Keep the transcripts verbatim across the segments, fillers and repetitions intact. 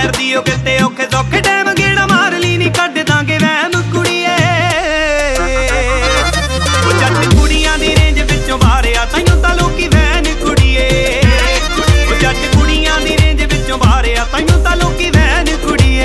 दी ओ किते औखे सौखे टाइम गेड़ा मार ली नी कढ दांगे वैम कुड़िए ओ जट कुड़ियां दी रेंज विचों बाहर आ ताइयों तां लोकी वैन कुड़िए ओ जट कुड़ियां दी रेंज विचों बाहर आ ताइयों तां लोकी वैन कुड़िए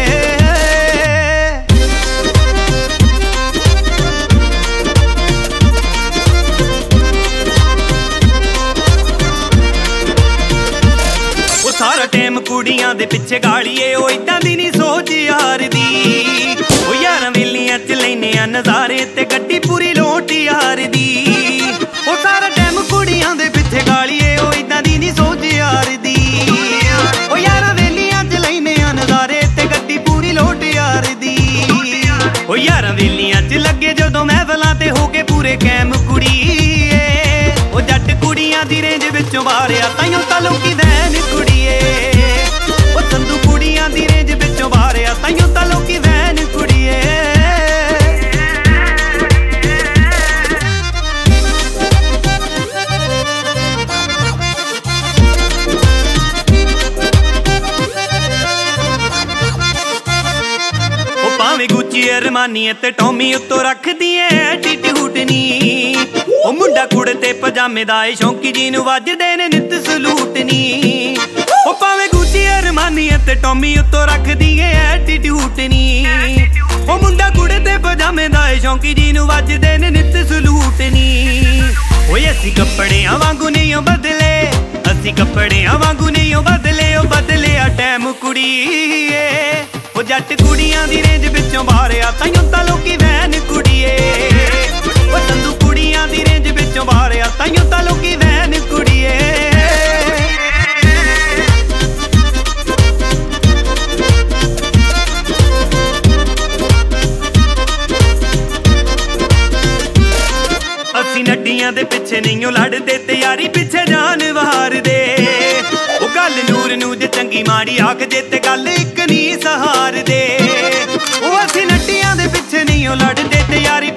सारा टाइम कुड़ियां दे पिछे गालिए ओ इदां दी नी सोच यार दी ओ यारां वेलियां च लैने आ नज़ारे ते गड्डी पूरी लोट यार दी ओ सारा टाइम कुड़ियां दे पिछे गालिए ओ इदां दी नी सोच यार दी ओ यारां वेलियां च लैने आ नज़ारे ते गड्डी पूरी लोट यार दी ओ यारां वेलियां च लगे जदों महफिलां ते हो के पूरे कैम कुड़िए ओ जट कुड़ियां दी रेंज विचों बाहर आ ताइयों तां लोकी वैन कुड़िए ओ संधू कुड़ियां दी रेंज विचों बाहर आ ताइयों तां लोकी वैन कुड़िए ओ भावें गुच्ची अरमानी ते टॉमी उत्तों रखदी ऐ एटीट्यूड नी ओ मुंडा कुड़ ते पजामे दा ए शौंकी जी नूं वजदे ने नित सलूट नी ओ भावें गुच्ची अरमानी ते टॉमी उत्तों रखदी ऐ एटीट्यूड नी ओ मुंडा कुड़ ते पजामे दा ए शौंकी जी नूं वजदे ने नित सलूट नी ओए असीं कपड़ियां वांगू नहीं ओ बदले असीं कपड़ियां वांगू नहीं ओ बदले ओ बदले आ टाइम कुड़िए ओ जट कुड़ियां दी रेंज विचों बाहर आ ताइयों तां लोकी वैन कुड़िए ओ संधू कुड़ियां दी रेंज विचों बाहर आ ताइयों तां लोकी वैन कुड़िए असीं नड्डियां दे पिछे नहीं ओ लड़दे ते यारी पिछे जान वार दे ओ गल नूर नूं जे चंगी माड़ी आख जे ते गल इक नी सहार दे ओ असीं नड्डियां दे पिछे नहीं ओ लड़दे ते यारी